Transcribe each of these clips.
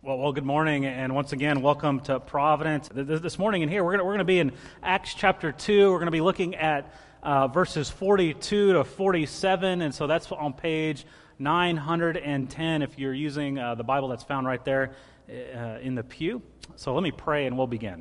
Well, good morning, and once again, welcome to Providence. This morning in here, we're going to be in Acts chapter 2. We're going to be looking at verses 42 to 47, and so that's on page 910 if you're using the Bible that's found right there in the pew. So let me pray, and we'll begin.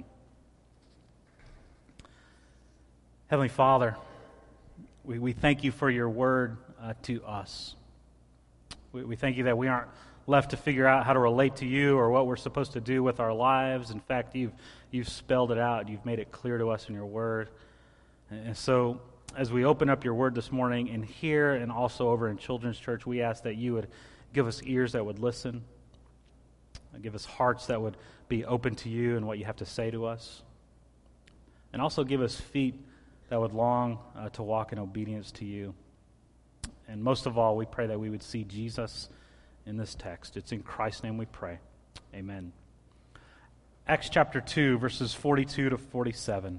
Heavenly Father, we thank you for your word to us. We thank you that we aren't left to figure out how to relate to you or what we're supposed to do with our lives. In fact, you've spelled it out. You've made it clear to us in your word. And so as we open up your word this morning in here and also over in Children's Church, we ask that you would give us ears that would listen, give us hearts that would be open to you and what you have to say to us, and also give us feet that would long to walk in obedience to you. And most of all, we pray that we would see Jesus in this text. It's in Christ's name we pray. Amen. Acts chapter 2, verses 42 to 47.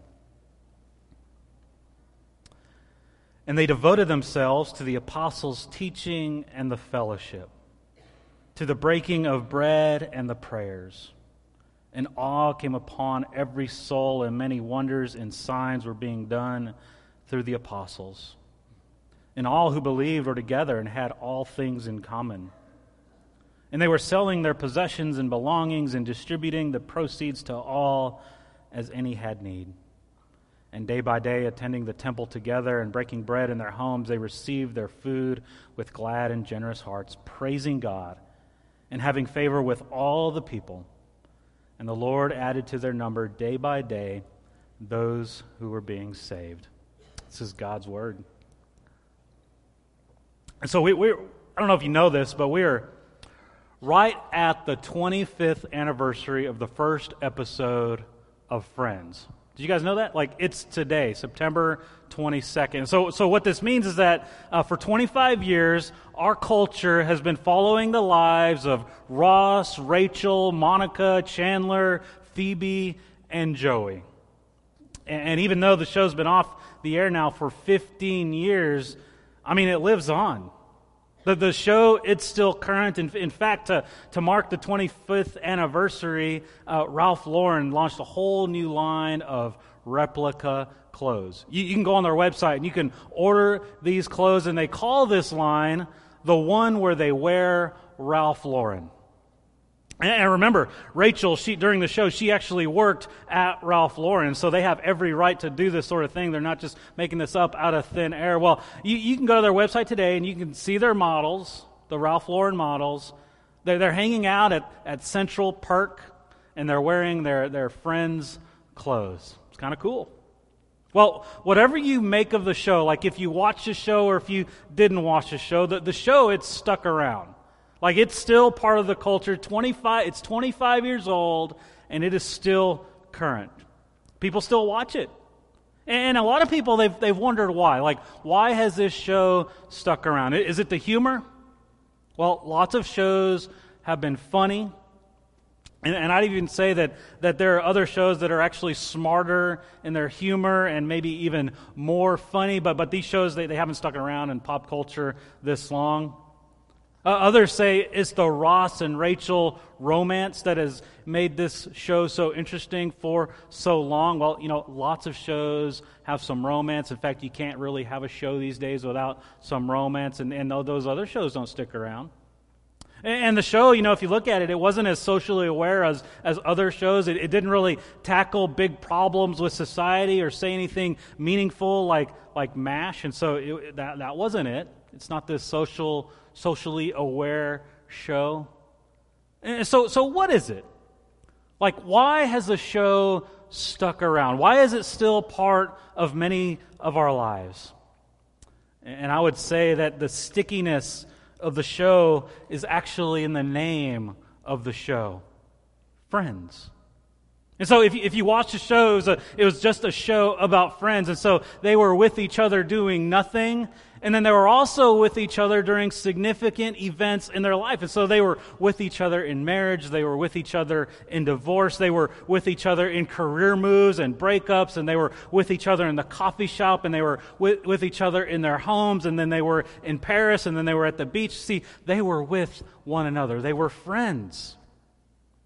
And they devoted themselves to the apostles' teaching and the fellowship, to the breaking of bread and the prayers. And awe came upon every soul, and many wonders and signs were being done through the apostles. And all who believed were together and had all things in common. And they were selling their possessions and belongings and distributing the proceeds to all as any had need. And day by day, attending the temple together and breaking bread in their homes, they received their food with glad and generous hearts, praising God and having favor with all the people. And the Lord added to their number day by day those who were being saved. This is God's word. And so we're I don't know if you know this, but we're right at the 25th anniversary of the first episode of Friends. Did you guys know that? It's today, September 22nd. So what this means is that for 25 years, our culture has been following the lives of Ross, Rachel, Monica, Chandler, Phoebe, and Joey. And even though the show's been off the air now for 15 years, it lives on. The show, it's still current. In fact, to mark the 25th anniversary, Ralph Lauren launched a whole new line of replica clothes. You can go on their website and you can order these clothes, and they call this line the one where they wear Ralph Lauren. And remember, Rachel, during the show, she actually worked at Ralph Lauren, so they have every right to do this sort of thing. They're not just making this up out of thin air. Well, you can go to their website today, and you can see their models, the Ralph Lauren models. They're hanging out at Central Park, and they're wearing their friends' clothes. It's kind of cool. Well, whatever you make of the show, like if you watch the show or if you didn't watch the show, the show, it's stuck around. It's still part of the culture. It's 25 years old, and it is still current. People still watch it. And a lot of people, they've wondered why. Why has this show stuck around? Is it the humor? Well, lots of shows have been funny. And I'd even say that there are other shows that are actually smarter in their humor and maybe even more funny. But these shows, they haven't stuck around in pop culture this long. Others say it's the Ross and Rachel romance that has made this show so interesting for so long. Well, lots of shows have some romance. In fact, you can't really have a show these days without some romance, and those other shows don't stick around. And the show, if you look at it, it wasn't as socially aware as other shows. It didn't really tackle big problems with society or say anything meaningful like MASH, and so that wasn't it. It's not this socially aware show. And so what is it? Why has the show stuck around? Why is it still part of many of our lives? And I would say that the stickiness of the show is actually in the name of the show, Friends. And so if you watch the show, it was just a show about friends. And so they were with each other doing nothing. And then they were also with each other during significant events in their life. And so they were with each other in marriage. They were with each other in divorce. They were with each other in career moves and breakups. And they were with each other in the coffee shop. And they were with each other in their homes. And then they were in Paris. And then they were at the beach. See, they were with one another. They were friends.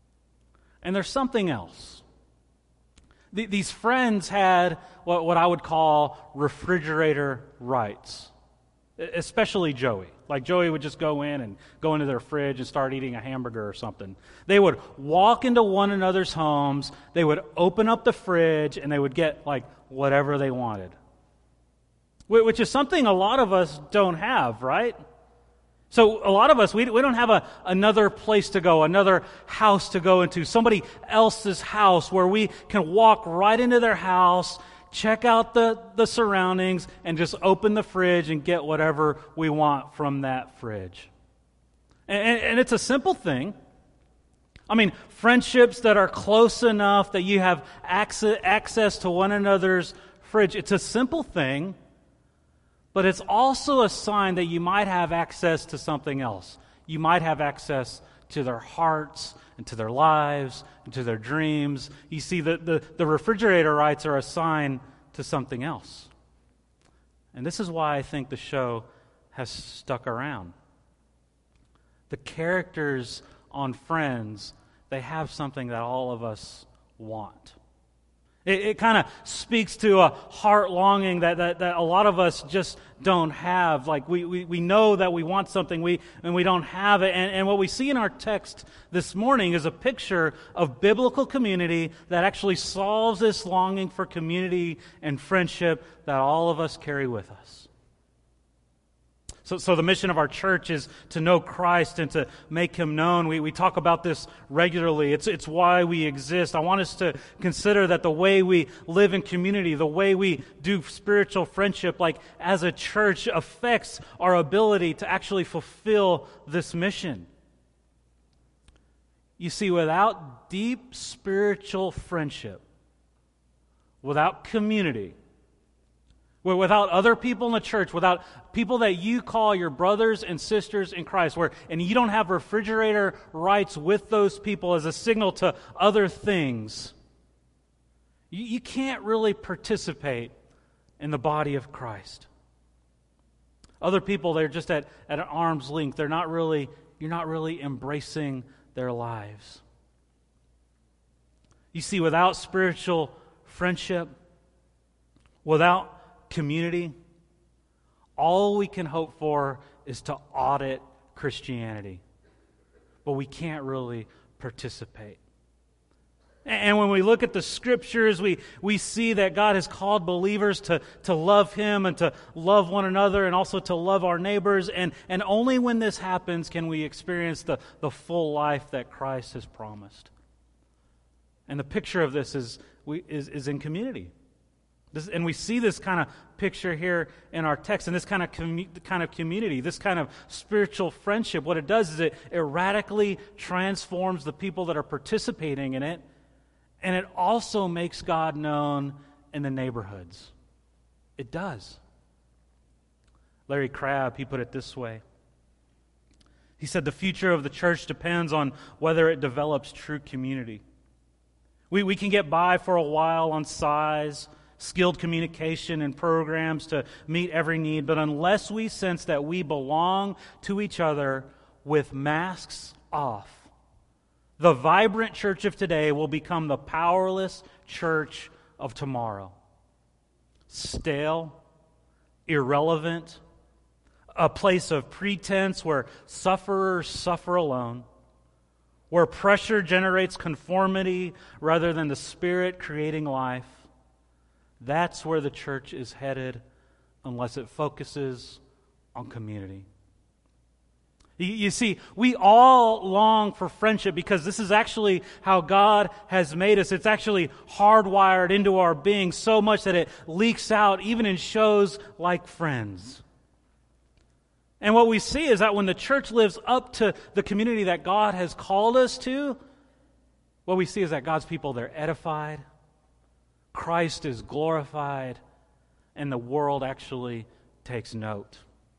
And there's something else. These friends had what I would call refrigerator rights, especially Joey. Like Joey would just go into their fridge and start eating a hamburger or something. They would walk into one another's homes, they would open up the fridge, and they would get like whatever they wanted. Which is something a lot of us don't have, right? So a lot of us, we don't have another place to go, another house to go into, somebody else's house where we can walk right into their house, check out the surroundings, and just open the fridge and get whatever we want from that fridge. And it's a simple thing. I mean, friendships that are close enough that you have access to one another's fridge, it's a simple thing. But it's also a sign that you might have access to something else. You might have access to their hearts and to their lives and to their dreams. You see, the refrigerator rights are a sign to something else. And this is why I think the show has stuck around. The characters on Friends, they have something that all of us want. It kind of speaks to a heart longing that a lot of us just don't have. Like we know that we want something, and we don't have it. And what we see in our text this morning is a picture of biblical community that actually solves this longing for community and friendship that all of us carry with us. So the mission of our church is to know Christ and to make Him known. We talk about this regularly. It's why we exist. I want us to consider that the way we live in community, the way we do spiritual friendship, like as a church, affects our ability to actually fulfill this mission. You see, without deep spiritual friendship, without community, without other people in the church, without people that you call your brothers and sisters in Christ, and you don't have refrigerator rights with those people as a signal to other things, you can't really participate in the body of Christ. Other people, they're just at an arm's length. You're not really embracing their lives. You see, without spiritual friendship, without community, all we can hope for is to audit Christianity. But we can't really participate. And when we look at the Scriptures, we see that God has called believers to love Him and to love one another and also to love our neighbors. And only when this happens can we experience the full life that Christ has promised. And the picture of this is in community. And we see this kind of picture here in our text, and this kind of community, this kind of spiritual friendship. What it does is it radically transforms the people that are participating in it, and it also makes God known in the neighborhoods. It does. Larry Crabb, he put it this way. He said, "The future of the church depends on whether it develops true community. We can get by for a while on size, skilled communication and programs to meet every need, but unless we sense that we belong to each other with masks off, the vibrant church of today will become the powerless church of tomorrow. Stale, irrelevant, a place of pretense where sufferers suffer alone, where pressure generates conformity rather than the Spirit creating life. That's where the church is headed unless it focuses on community." You see, we all long for friendship because this is actually how God has made us. It's actually hardwired into our being so much that it leaks out even in shows like Friends. And what we see is that when the church lives up to the community that God has called us to, what we see is that God's people, they're edified, Christ is glorified, and the world actually takes note.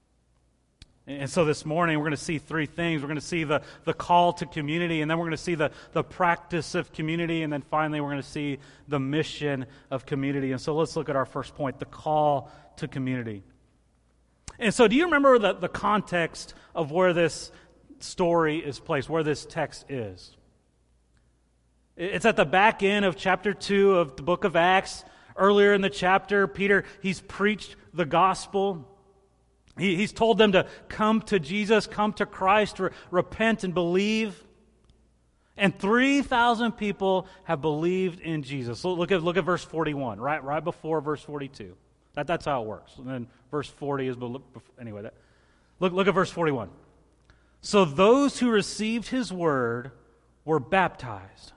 And so this morning we're going to see three things. We're going to see the call to community, and then we're going to see the practice of community, and then finally we're going to see the mission of community. And so let's look at our first point, the call to community. And so do you remember the context of where this story is placed, where this text is? It's at the back end of chapter 2 of the book of Acts. Earlier in the chapter, Peter, he's preached the gospel. He's told them to come to Jesus, come to Christ, repent and believe. And 3,000 people have believed in Jesus. So look at verse 41, right before verse 42. That's how it works. And then verse 40 is, anyway, look at verse 41. So those who received his word were baptized.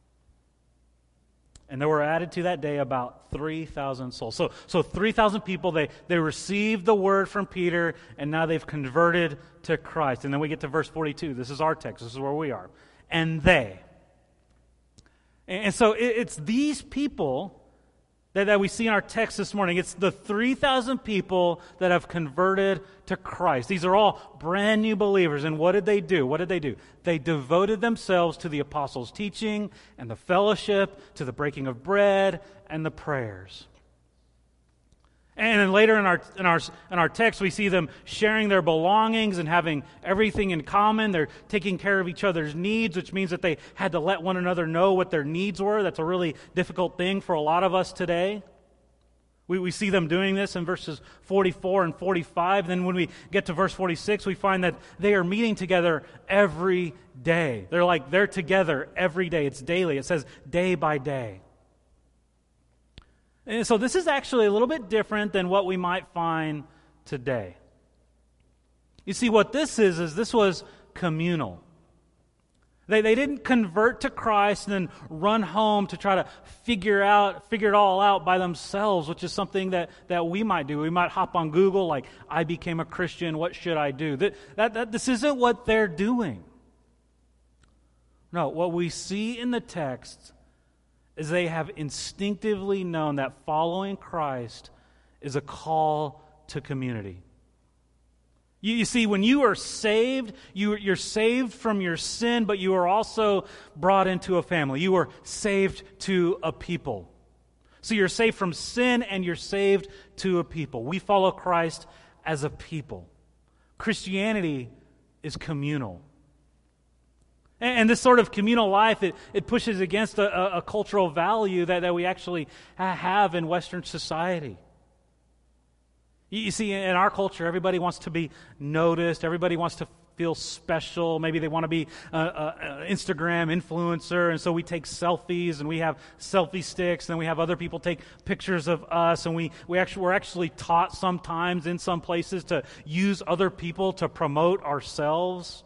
And there were added to that day about 3,000 souls. So 3,000 people, they received the word from Peter, and now they've converted to Christ. And then we get to verse 42. This is our text. This is where we are. And they. And so it's these people that we see in our text this morning. It's the 3,000 people that have converted to Christ. These are all brand new believers. And what did they do? They devoted themselves to the apostles' teaching and the fellowship, to the breaking of bread and the prayers. And then later in our text, we see them sharing their belongings and having everything in common. They're taking care of each other's needs, which means that they had to let one another know what their needs were. That's a really difficult thing for a lot of us today. We see them doing this in verses 44 and 45. Then when we get to verse 46, we find that they are meeting together every day. They're together every day. It's daily. It says day by day. And so this is actually a little bit different than what we might find today. You see, what this is this was communal. They didn't convert to Christ and then run home to try to figure it all out by themselves, which is something that we might do. We might hop on Google, like, I became a Christian, what should I do? This isn't what they're doing. No, what we see in the text is they have instinctively known that following Christ is a call to community. You see, when you are saved, you're saved from your sin, but you are also brought into a family. You are saved to a people. So you're saved from sin and you're saved to a people. We follow Christ as a people. Christianity is communal. And this sort of communal life, it pushes against a cultural value that we actually have in Western society. You see, in our culture, everybody wants to be noticed. Everybody wants to feel special. Maybe they want to be an Instagram influencer, and so we take selfies, and we have selfie sticks, and we have other people take pictures of us, and we're actually taught sometimes in some places to use other people to promote ourselves.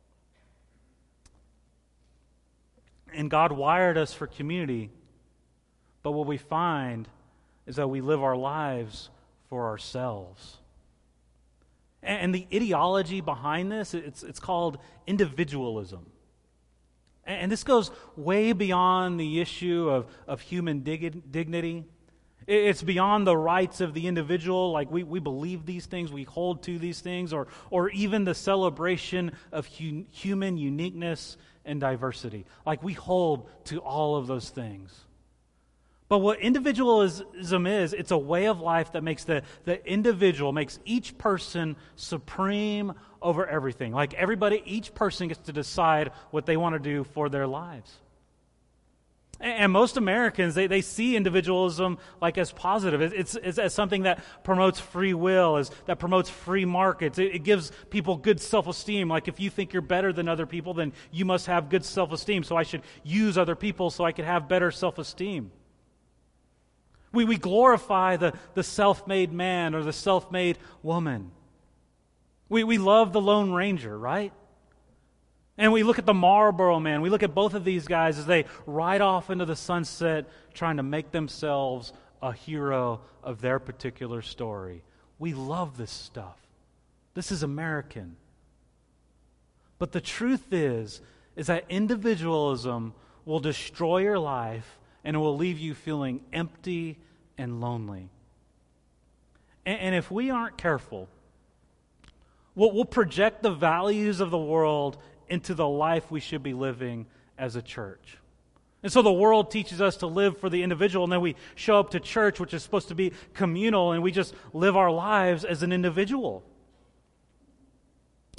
And God wired us for community, but what we find is that we live our lives for ourselves. And the ideology behind this, it's called individualism. And this goes way beyond the issue of human dignity. It's beyond the rights of the individual, like we believe these things, we hold to these things, or even the celebration of human uniqueness and diversity. Like we hold to all of those things. But what individualism is, it's a way of life that makes the individual, makes each person supreme over everything. Like each person gets to decide what they want to do for their lives. And most Americans, they see individualism like as positive. It's as something that promotes free will, that promotes free markets. It gives people good self-esteem. Like if you think you're better than other people, then you must have good self-esteem. So I should use other people so I can have better self-esteem. We glorify the self-made man or the self-made woman. We love the Lone Ranger, right? And we look at the Marlboro Man. We look at both of these guys as they ride off into the sunset trying to make themselves a hero of their particular story. We love this stuff. This is American. But the truth is that individualism will destroy your life and it will leave you feeling empty and lonely. And if we aren't careful, we'll project the values of the world into the life we should be living as a church. And so the world teaches us to live for the individual, and then we show up to church, which is supposed to be communal, and we just live our lives as an individual.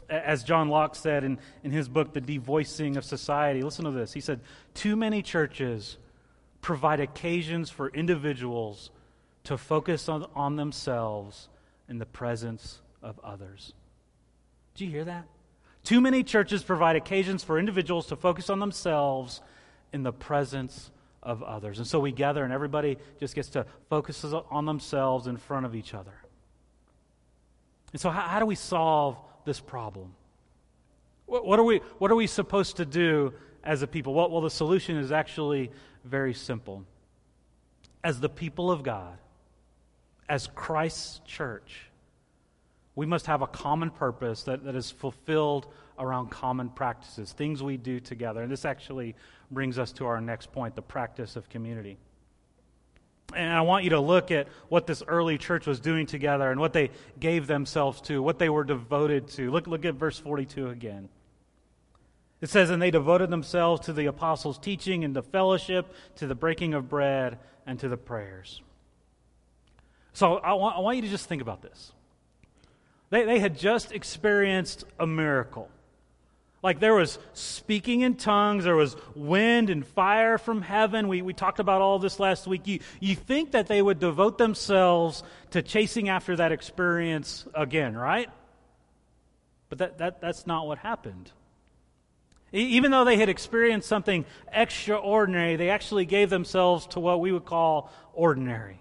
As John Locke said in his book, The Devoicing of Society, listen to this. He said, too many churches provide occasions for individuals to focus on themselves in the presence of others. Did you hear that? Too many churches provide occasions for individuals to focus on themselves in the presence of others. And so we gather and everybody just gets to focus on themselves in front of each other. And so how do we solve this problem? What are we supposed to do as a people? Well, the solution is actually very simple. As the people of God, as Christ's church, we must have a common purpose that is fulfilled around common practices, things we do together. And this actually brings us to our next point, the practice of community. And I want you to look at what this early church was doing together and what they gave themselves to, what they were devoted to. Look at verse 42 again. It says, and they devoted themselves to the apostles' teaching and to fellowship, to the breaking of bread, and to the prayers. So I want you to just think about this. They had just experienced a miracle. Like there was speaking in tongues, there was wind and fire from heaven. We talked about all this last week. You think that they would devote themselves to chasing after that experience again, right? But that's not what happened. Even though they had experienced something extraordinary, they actually gave themselves to what we would call ordinary.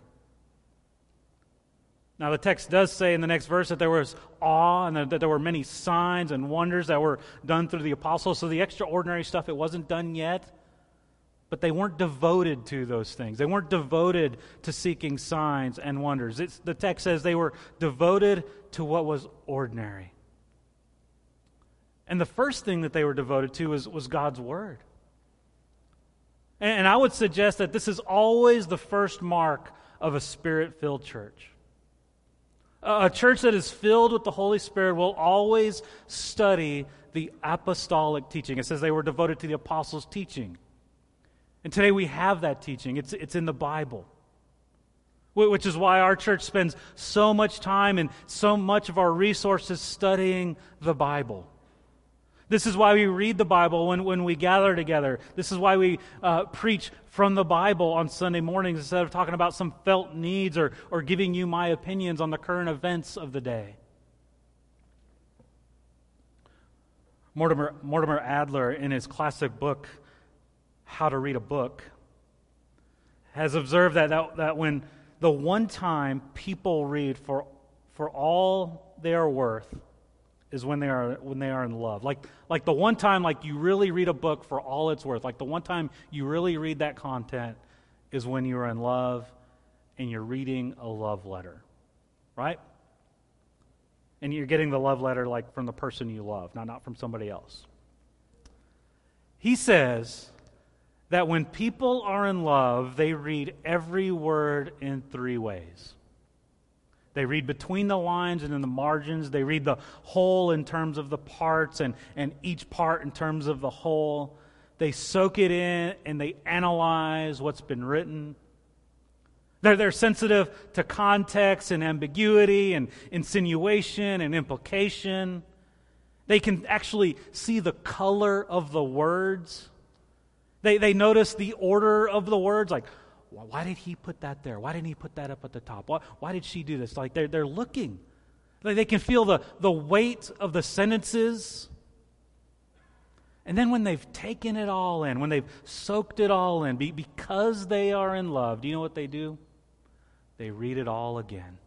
Now, the text does say in the next verse that there was awe and that there were many signs and wonders that were done through the apostles. So the extraordinary stuff, it wasn't done yet. But they weren't devoted to those things. They weren't devoted to seeking signs and wonders. The text says they were devoted to what was ordinary. And the first thing that they were devoted to was God's Word. And I would suggest that this is always the first mark of a Spirit-filled church. A church that is filled with the Holy Spirit will always study the apostolic teaching. It says they were devoted to the apostles' teaching. And today we have that teaching. It's in the Bible. Which is why our church spends so much time and so much of our resources studying the Bible. This is why we read the Bible when we gather together. This is why we preach from the Bible on Sunday mornings instead of talking about some felt needs or giving you my opinions on the current events of the day. Mortimer Adler, in his classic book, How to Read a Book, has observed that when the one time people read for all they are worth is when they are in love. Like the one time like you really read a book for all it's worth. Like the one time you really read that content is when you are in love and you're reading a love letter. Right? And you're getting the love letter like from the person you love, not from somebody else. He says that when people are in love, they read every word in three ways. They read between the lines and in the margins. They read the whole in terms of the parts and each part in terms of the whole. They soak it in and they analyze what's been written. They're sensitive to context and ambiguity and insinuation and implication. They can actually see the color of the words. They notice the order of the words, like, why did he put that there? Why didn't he put that up at the top? Why did she do this? Like they're looking. They can feel the weight of the sentences. And then when they've taken it all in, when they've soaked it all in, because they are in love, do you know what they do? They read it all again.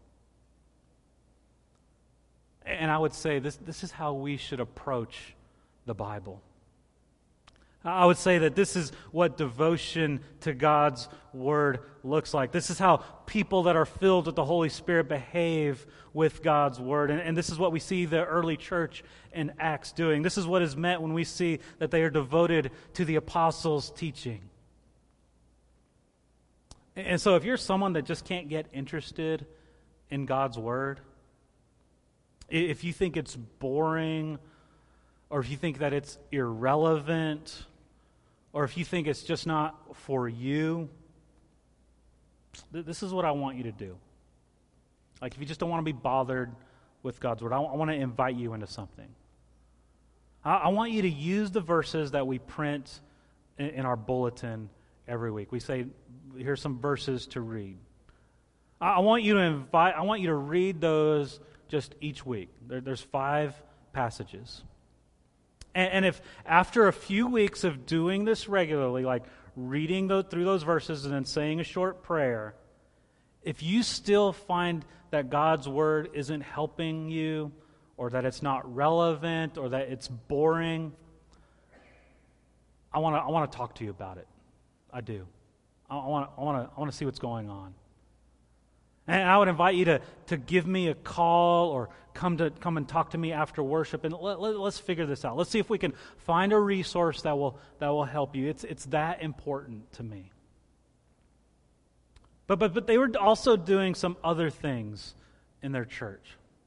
And I would say this is how we should approach the Bible. I would say that this is what devotion to God's Word looks like. This is how people that are filled with the Holy Spirit behave with God's Word. And this is what we see the early church in Acts doing. This is what is meant when we see that they are devoted to the apostles' teaching. And so if you're someone that just can't get interested in God's Word, if you think it's boring, or if you think that it's irrelevant, or if you think it's just not for you, this is what I want you to do. Like if you just don't want to be bothered with God's Word, I want to invite you into something. I want you to use the verses that we print in our bulletin every week. We say, here's some verses to read. I want you to read those just each week. There's 5 passages. And if after a few weeks of doing this regularly, like reading through those verses and then saying a short prayer, if you still find that God's Word isn't helping you, or that it's not relevant, or that it's boring, I want to talk to you about it. I do. I want to see what's going on. And I would invite you to give me a call or come and talk to me after worship, and let's figure this out. Let's see if we can find a resource that will help you. It's that important to me. But they were also doing some other things in their church.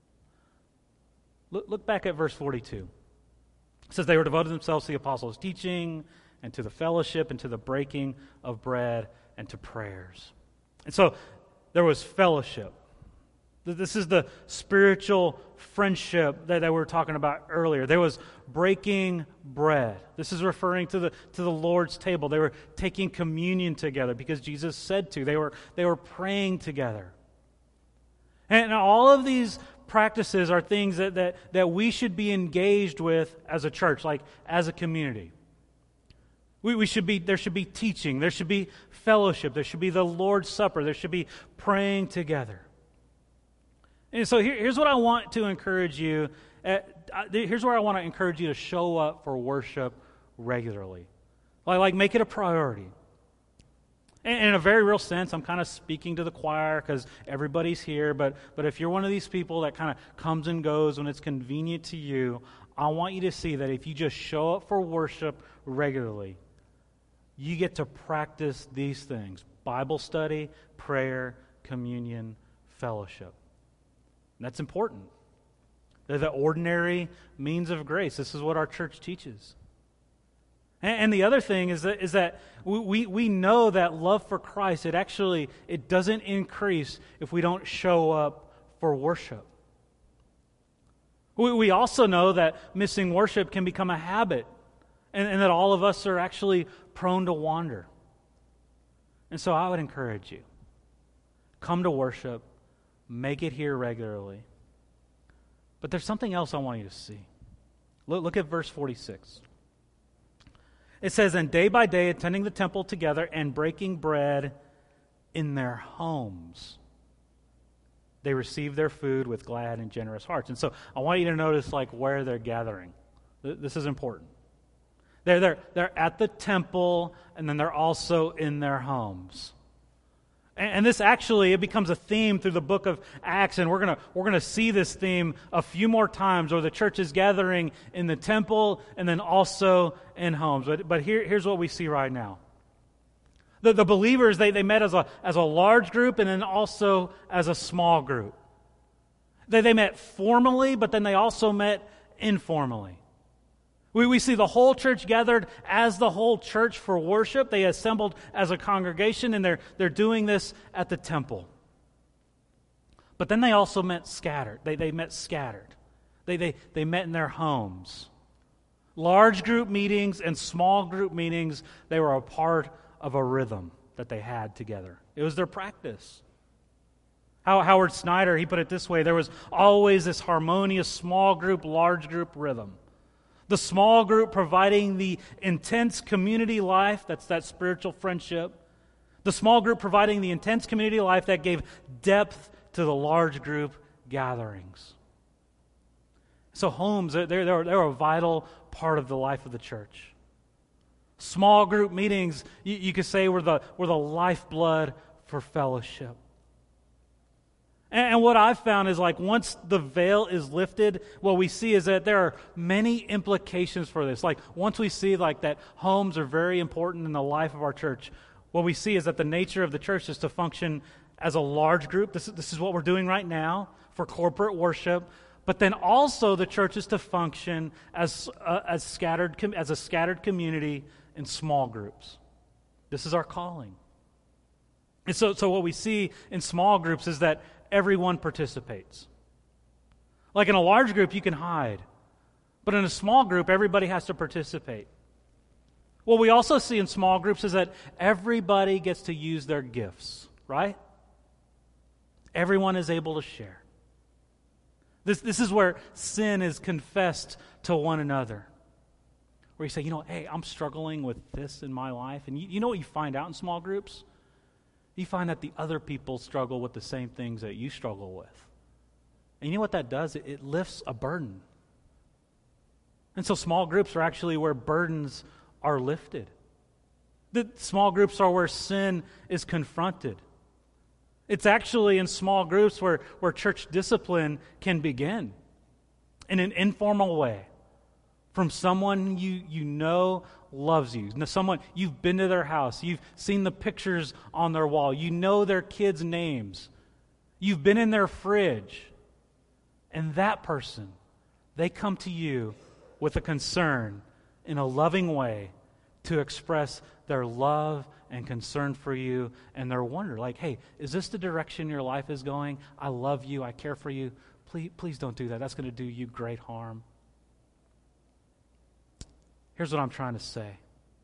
Look back at verse 42. It says they were devoted themselves to the apostles' teaching and to the fellowship and to the breaking of bread and to prayers. And so there was fellowship. This is the spiritual friendship that we were talking about earlier. There was breaking bread. This is referring to the Lord's table. They were taking communion together because Jesus said to. They were praying together. And all of these practices are things that we should be engaged with as a church, like as a community. There should be teaching, there should be fellowship, there should be the Lord's Supper, there should be praying together. And so here's what I want to encourage you. Here's where I want to encourage you to show up for worship regularly. Like make it a priority. And in a very real sense, I'm kind of speaking to the choir because everybody's here, but if you're one of these people that kind of comes and goes when it's convenient to you, I want you to see that if you just show up for worship regularly, you get to practice these things: Bible study, prayer, communion, fellowship. And that's important. They're the ordinary means of grace. This is what our church teaches. And the other thing is that we know that love for Christ, it doesn't increase if we don't show up for worship. We also know that missing worship can become a habit, and that all of us are actually prone to wander. And so I would encourage you, come to worship, make it here regularly. But there's something else I want you to see. Look at verse 46. It says, and day by day attending the temple together and breaking bread in their homes, they received their food with glad and generous hearts. And so I want you to notice where they're gathering. This is important. They're at the temple, and then they're also in their homes. And this it becomes a theme through the book of Acts, and we're gonna see this theme a few more times, where the church is gathering in the temple and then also in homes. But here's what we see right now. The believers, they met as a large group and then also as a small group. They met formally, but then they also met informally. We see the whole church gathered as the whole church for worship. They assembled as a congregation, and they're doing this at the temple. But then they also met scattered. They met scattered. They met in their homes. Large group meetings and small group meetings, they were a part of a rhythm that they had together. It was their practice. Howard Snyder, he put it this way: there was always this harmonious small group, large group rhythm. The small group providing the intense community life, that's that spiritual friendship. The small group providing the intense community life that gave depth to the large group gatherings. So homes, they're a vital part of the life of the church. Small group meetings, you could say, were the lifeblood for fellowship. And what I've found is once the veil is lifted, what we see is that there are many implications for this. Once we see that homes are very important in the life of our church, what we see is that the nature of the church is to function as a large group. This is what we're doing right now for corporate worship. But then also the church is to function as a scattered community in small groups. This is our calling. And so what we see in small groups is that everyone participates. In a large group, you can hide. But in a small group, everybody has to participate. What we also see in small groups is that everybody gets to use their gifts, right? Everyone is able to share. This is where sin is confessed to one another. Where you say, hey, I'm struggling with this in my life. And you know what you find out in small groups? You find that the other people struggle with the same things that you struggle with. And you know what that does? It lifts a burden. And so small groups are actually where burdens are lifted. The small groups are where sin is confronted. It's actually in small groups where church discipline can begin in an informal way from someone you know loves you, someone you've been to their house, you've seen the pictures on their wall, you know their kids' names, you've been in their fridge, and that person, they come to you with a concern in a loving way to express their love and concern for you and their wonder. Like, hey, is this the direction your life is going? I love you. I care for you. Please don't do that. That's going to do you great harm. Here's what I'm trying to say.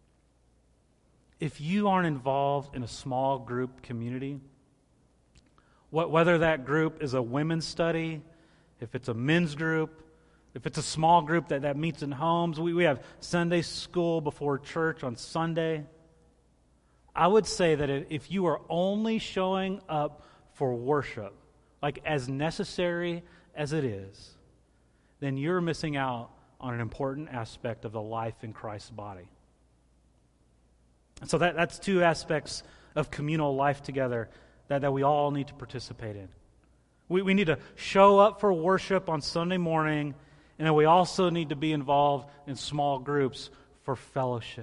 If you aren't involved in a small group community, whether that group is a women's study, if it's a men's group, if it's a small group that meets in homes, we have Sunday school before church on Sunday. I would say that if you are only showing up for worship, like as necessary as it is, then you're missing out on an important aspect of the life in Christ's body. And so that's two aspects of communal life together that we all need to participate in. We need to show up for worship on Sunday morning, and then we also need to be involved in small groups for fellowship.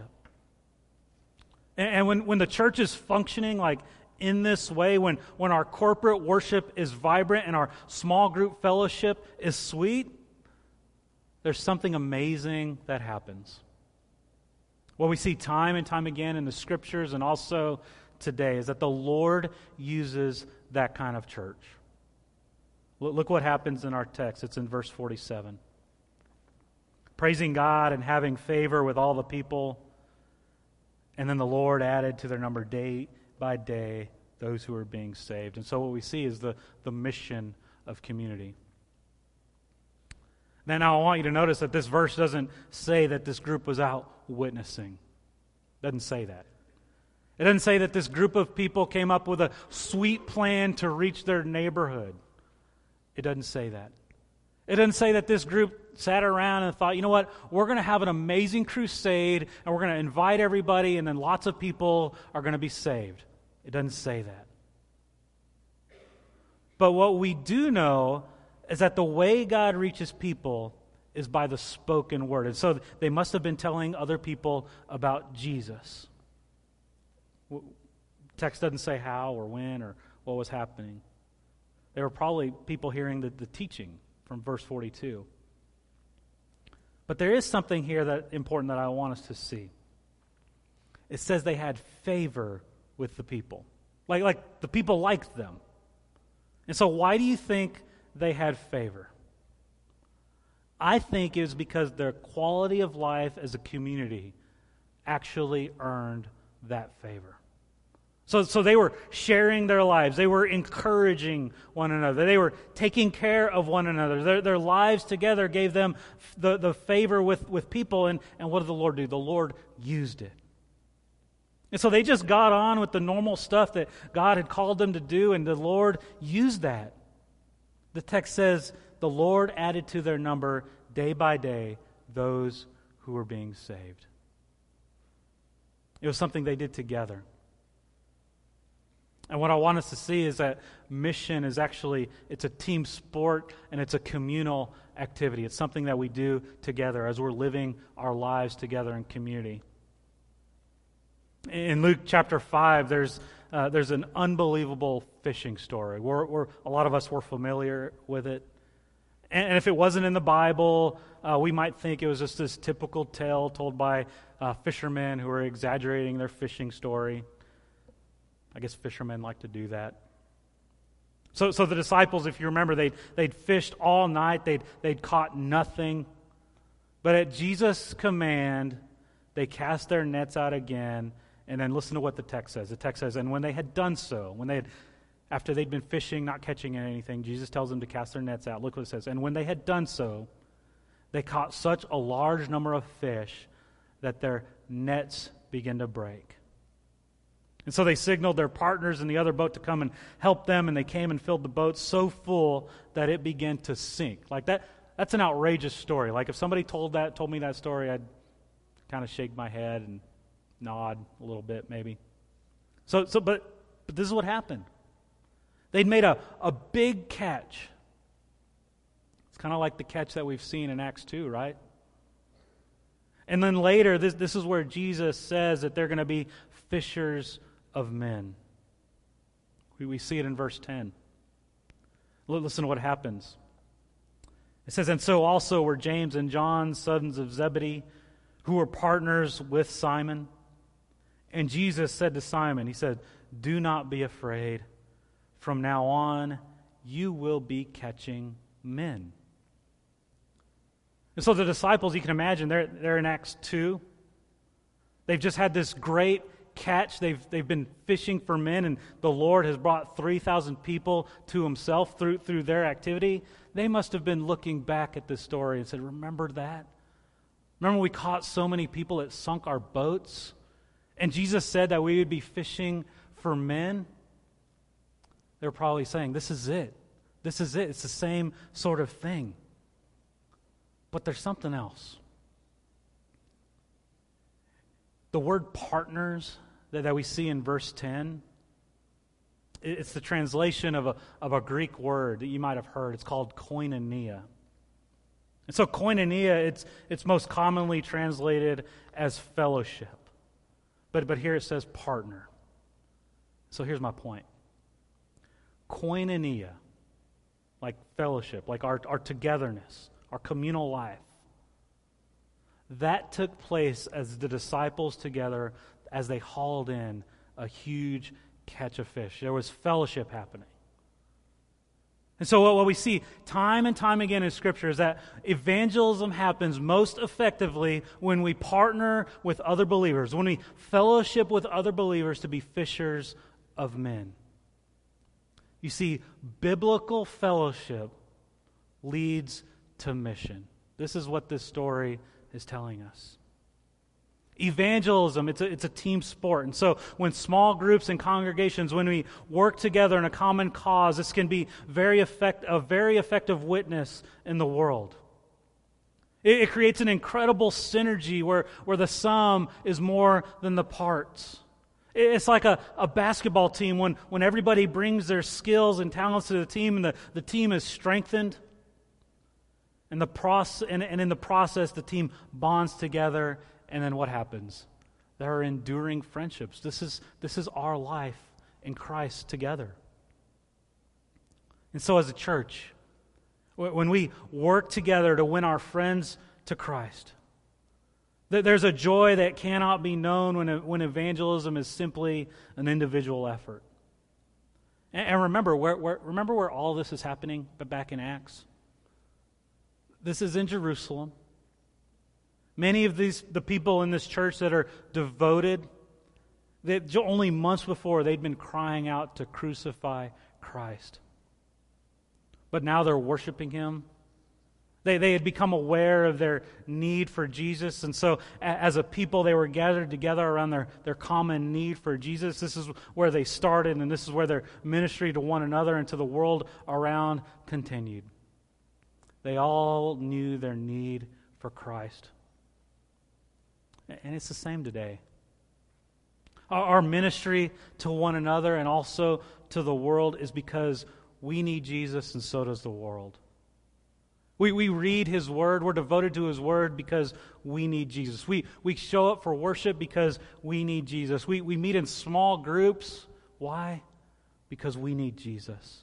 And when the church is functioning like in this way, when our corporate worship is vibrant and our small group fellowship is sweet, there's something amazing that happens. What we see time and time again in the Scriptures and also today is that the Lord uses that kind of church. Look what happens in our text. It's in verse 47. Praising God and having favor with all the people. And then the Lord added to their number day by day those who are being saved. And so what we see is the mission of community. Now I want you to notice that this verse doesn't say that this group was out witnessing. It doesn't say that. It doesn't say that this group of people came up with a sweet plan to reach their neighborhood. It doesn't say that. It doesn't say that this group sat around and thought, you know what, we're going to have an amazing crusade and we're going to invite everybody and then lots of people are going to be saved. It doesn't say that. But what we do know is that the way God reaches people is by the spoken word. And so they must have been telling other people about Jesus. Text doesn't say how or when or what was happening. They were probably people hearing the teaching from verse 42. But there is something here that important that I want us to see. It says they had favor with the people. Like the people liked them. And so why do you think they had favor? I think it was because their quality of life as a community actually earned that favor. So they were sharing their lives. They were encouraging one another. They were taking care of one another. Their lives together gave them the favor with people. And what did the Lord do? The Lord used it. And so they just got on with the normal stuff that God had called them to do, and the Lord used that. The text says, the Lord added to their number day by day those who were being saved. It was something they did together. And what I want us to see is that mission is actually, it's a team sport and it's a communal activity. It's something that we do together as we're living our lives together in community. In Luke chapter 5, there's an unbelievable fishing story. A lot of us were familiar with it. And if it wasn't in the Bible, we might think it was just this typical tale told by fishermen who are exaggerating their fishing story. I guess fishermen like to do that. So the disciples, if you remember, they'd fished all night. They'd caught nothing. But at Jesus' command, they cast their nets out again, and then listen to what the text says. The text says, and when they had done so, after they'd been fishing, not catching anything, Jesus tells them to cast their nets out. Look what it says. And when they had done so, they caught such a large number of fish that their nets began to break. And so they signaled their partners in the other boat to come and help them, and they came and filled the boat so full that it began to sink. Like that's an outrageous story. Like if somebody told me that story, I'd kind of shake my head and nod a little bit maybe. But this is what happened. They'd made a big catch. It's kind of like the catch that we've seen in Acts 2, right? And then later, this is where Jesus says that they're going to be fishers of men. We see it in verse 10. Listen to what happens. It says, and so also were James and John, sons of Zebedee, who were partners with Simon. And Jesus said to Simon, he said, do not be afraid. From now on, you will be catching men. And so the disciples, you can imagine, they're in Acts 2. They've just had this great catch. They've been fishing for men, and the Lord has brought 3,000 people to himself through their activity. They must have been looking back at this story and said, remember that? Remember we caught so many people it sunk our boats? And Jesus said that we would be fishing for men? They're probably saying, this is it. This is it. It's the same sort of thing. But there's something else. The word partners that we see in verse 10, it's the translation of a Greek word that you might have heard. It's called koinonia. And so koinonia, it's most commonly translated as fellowship. But here it says partner. So here's my point. Koinonia, like fellowship, like our togetherness, our communal life, that took place as the disciples together, as they hauled in a huge catch of fish. There was fellowship happening. And so what we see time and time again in Scripture is that evangelism happens most effectively when we partner with other believers, when we fellowship with other believers to be fishers of men. You see, biblical fellowship leads to mission. This is what this story is telling us. Evangelism, it's a team sport. And so when small groups and congregations, when we work together in a common cause, this can be a very effective witness in the world. It creates an incredible synergy where the sum is more than the parts. It's like a basketball team when everybody brings their skills and talents to the team, and the team is strengthened. And in the process, the team bonds together, and then what happens? There are enduring friendships. This is our life in Christ together. And so as a church, when we work together to win our friends to Christ, there's a joy that cannot be known when evangelism is simply an individual effort. And remember where all this is happening, but back in Acts. This is in Jerusalem. Many of the people in this church that are devoted, that only months before they'd been crying out to crucify Christ. But now they're worshiping Him. They had become aware of their need for Jesus, and so as a people they were gathered together around their common need for Jesus. This is where they started, and this is where their ministry to one another and to the world around continued. They all knew their need for Christ. And it's the same today. Our ministry to one another and also to the world is because we need Jesus and so does the world. We read His Word. We're devoted to His Word because we need Jesus. We show up for worship because we need Jesus. We meet in small groups. Why? Because we need Jesus.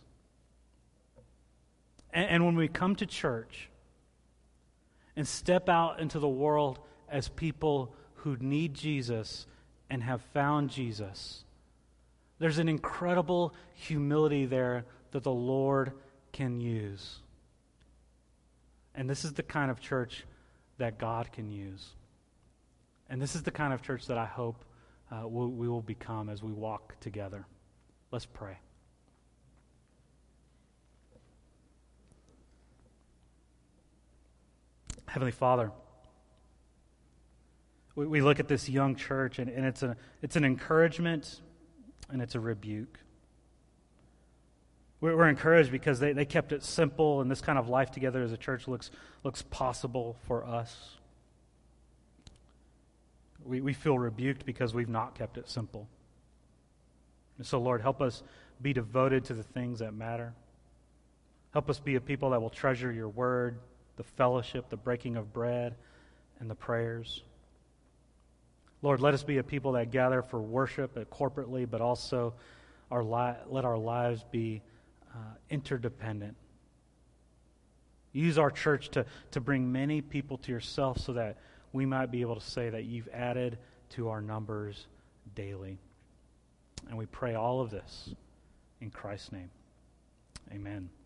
And when we come to church and step out into the world as people who need Jesus and have found Jesus, there's an incredible humility there that the Lord can use. And this is the kind of church that God can use. And this is the kind of church that I hope we will become as we walk together. Let's pray. Heavenly Father, we look at this young church, and it's an encouragement and it's a rebuke. We're encouraged because they kept it simple, and this kind of life together as a church looks possible for us. We feel rebuked because we've not kept it simple. And so, Lord, help us be devoted to the things that matter. Help us be a people that will treasure your word, the fellowship, the breaking of bread, and the prayers. Lord, let us be a people that gather for worship corporately, but also let our lives be interdependent. Use our church to bring many people to yourself so that we might be able to say that you've added to our numbers daily. And we pray all of this in Christ's name. Amen.